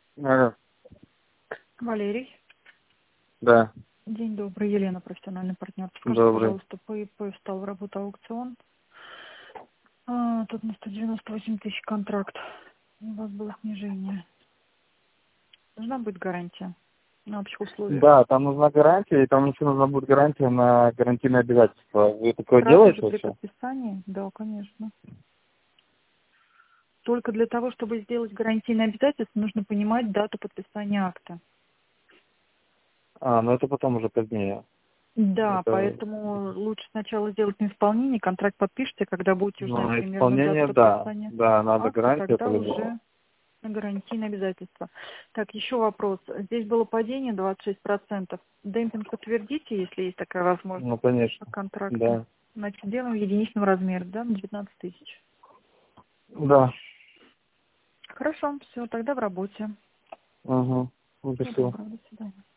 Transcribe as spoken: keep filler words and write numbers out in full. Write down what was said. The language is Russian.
Алло. Валерий. Да. День добрый, Елена, профессиональный партнер. Скажите, Добрый. пожалуйста, по ИП встал в работу аукцион. А, тут на сто девяносто восемь тысяч контракт. У вас было снижение. Должна быть гарантия на общих условиях. Да, там нужна гарантия, и там еще нужна будет гарантия на гарантийные обязательства. Вы такое Сразу делаете же при вообще? подписании? Да, конечно. Только для того, чтобы сделать гарантийное обязательство, нужно понимать дату подписания акта. А, ну это потом уже позднее. Да, Это, поэтому лучше сначала сделать на исполнение, контракт подпишите, когда будете уже ну, знать на примерную дату исполнение, да. подписания Да, надо акта, гарантия тогда по-любому. уже на гарантийное обязательство. Так, еще вопрос. Здесь было падение двадцать шесть процентов. Демпинг подтвердите, если есть такая возможность Ну, конечно. по контракту. Да. Значит, делаем в единичном размере, да, на девятнадцать тысяч. Да. Хорошо, все, тогда в работе. Угу. Всего Спасибо. доброго, до свидания.